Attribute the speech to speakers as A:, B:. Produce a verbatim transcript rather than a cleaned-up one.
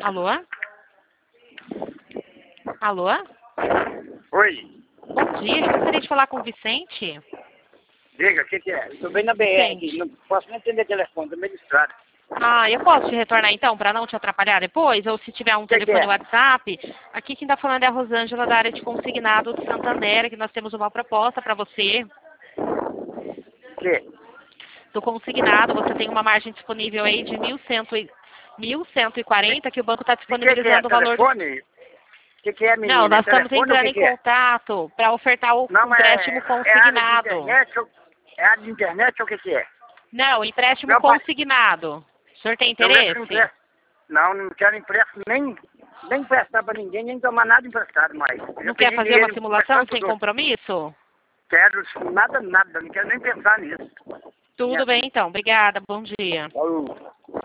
A: Alô? Alô?
B: Oi.
A: Bom dia, eu gostaria de falar com o Vicente.
B: Diga, o que, que é? Estou bem na B R aqui, não posso nem atender telefone, estou meio distraído.
A: Ah, eu posso te retornar então, para não te atrapalhar depois? Ou se tiver um
B: Que
A: telefone
B: que é?
A: WhatsApp. Aqui quem está falando é a Rosângela, da área de consignado de Santander, que nós temos uma proposta para você.
B: O que?
A: Do consignado, você tem uma margem disponível aí de mil cento e quarenta, que o banco está
B: O que, que é?
A: disponibilizando o valor... Do...
B: Telefone? O que, que é, menina?
A: Não, nós estamos
B: Telefone ou o
A: entrando
B: que,
A: em
B: que é?
A: contato para ofertar o
B: Não, mas
A: empréstimo
B: é, é área de
A: consignado.
B: internet ou, é área de internet ou o que, que é?
A: Não, empréstimo
B: Meu pai,
A: consignado. O senhor tem
B: eu lembro que
A: interesse?
B: empréstimo. Não, não quero empréstimo nem, nem emprestar para ninguém, nem tomar nada emprestado mais. Eu
A: Não quer
B: pedi
A: fazer uma
B: dinheiro
A: simulação
B: emprestado
A: sem
B: pros outros.
A: compromisso?
B: Quero nada, nada, não quero nem pensar nisso.
A: Tudo
B: Minha
A: bem
B: vida.
A: então, obrigada, bom dia.
B: Falou.